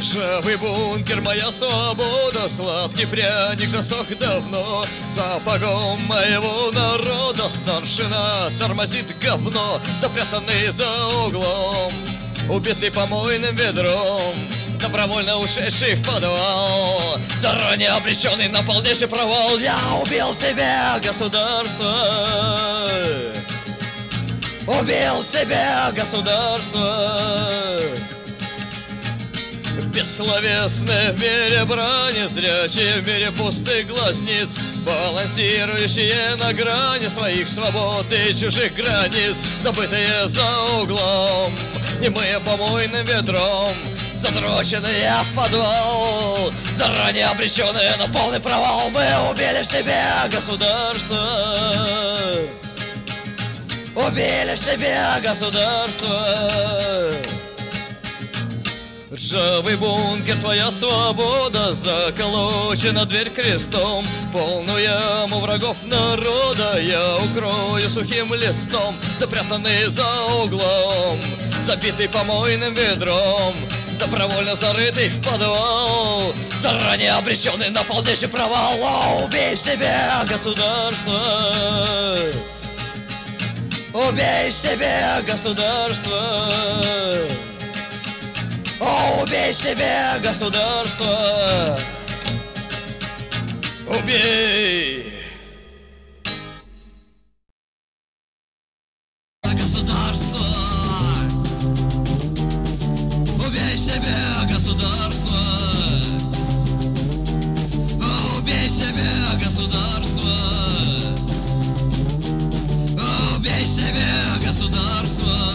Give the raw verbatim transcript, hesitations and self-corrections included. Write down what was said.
Ржавый бункер, моя свобода, сладкий пряник засох давно. Сапогом моего народа старшина тормозит говно, запрятанный за углом, убитый помойным ведром, добровольно ушедший в подвал, заранее обреченный на полнейший провал. Я убил себя, государство, убил себя, государство. Бессловесные в мире брани, зрячие в мире пустых глазниц, балансирующие на грани своих свобод и чужих границ, забытые за углом, немые помойным ведром, задроченные в подвал, заранее обреченные на полный провал. Мы убили в себе государство, убили в себе государство. Ржавый бункер, твоя свобода, заколочена дверь крестом, полную яму врагов народа я укрою сухим листом, запрятанный за углом, забитый помойным ведром, добровольно зарытый в подвал, заранее обреченный на полнейший провал. О, убей в себе государство, убей в себе государство. О, убей себе государство, убей. Государство, убей себе государство, убей себе государство, убей себе государство.